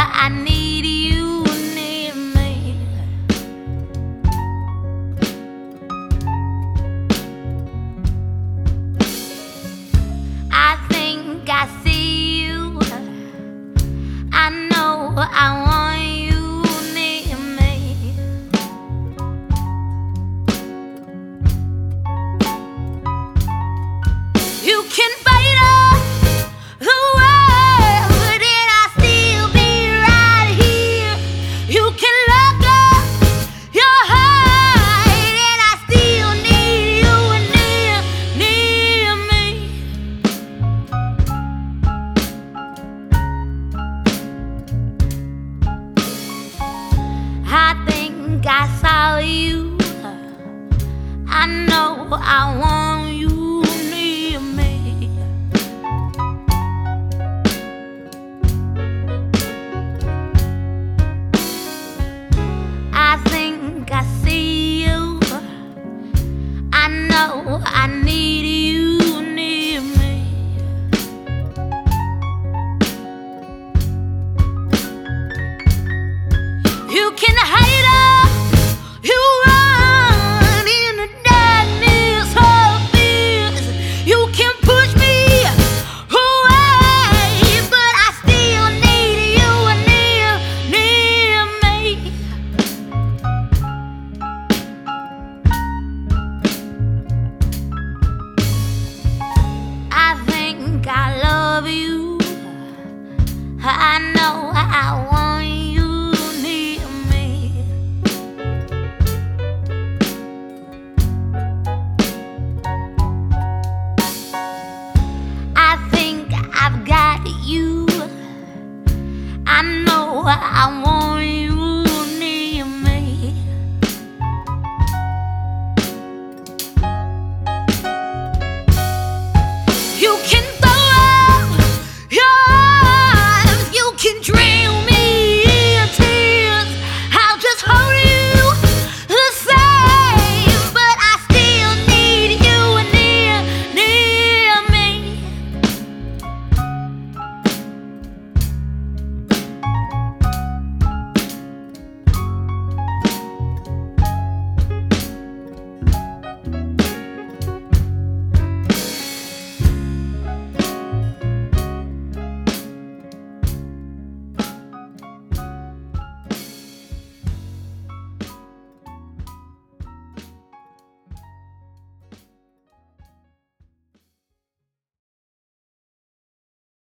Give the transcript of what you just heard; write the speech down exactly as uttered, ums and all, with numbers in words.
I need you near me. I think I see you. I know I want you near me. You can fight all the world, but then I'll still be right here. You can lock up your heart, and I still need you near, near me. I think I saw you. I know I want